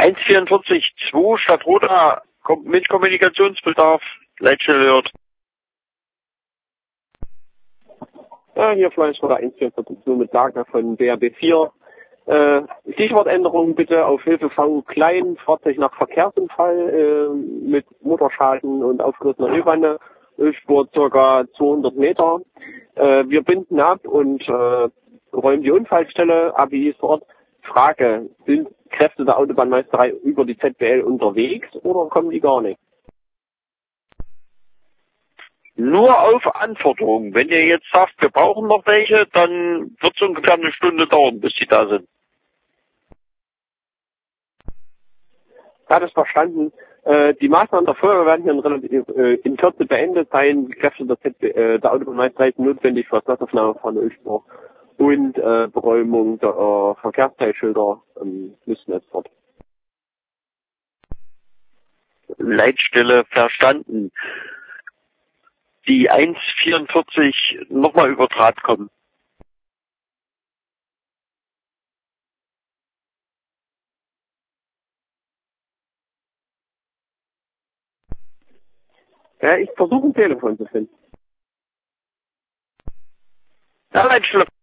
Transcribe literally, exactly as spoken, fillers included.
eins vierundvierzig zwei Stadtroda mit Kommunikationsbedarf. Leitstelle hört. Ja, hier Fleischroder eins vierundvierzig zwei mit Lager von B R B vier. Äh, Stichwortänderung bitte auf Hilfe V Klein, Fahrzeug nach Verkehrsunfall äh, mit Motorschaden und aufgerissener Ölwanne, Ölspur ca. zweihundert Meter. Äh, wir binden ab und äh, räumen die Unfallstelle, A B I ist vor Ort. Frage, sind Kräfte der Autobahnmeisterei über die Z B L unterwegs oder kommen die gar nicht? Nur auf Anforderung. Wenn ihr jetzt sagt, wir brauchen noch welche, dann wird es ungefähr eine Stunde dauern, bis die da sind. Ja, das verstanden. Äh, die Maßnahmen der Feuerwehr werden hier in, relativ, äh, in Kürze beendet sein. Die Kräfte der, Z B, äh, der Autobahnmeisterei sind notwendig für das Nassaufnahme von der Ölspur und äh, Beräumung der äh, Verkehrsteilschilder ähm, müssen jetzt fort. Leitstelle verstanden. Die eins vierundvierzig nochmal über Draht kommen. Ja, ich versuche ein Telefon zu finden. Ja, Leitstelle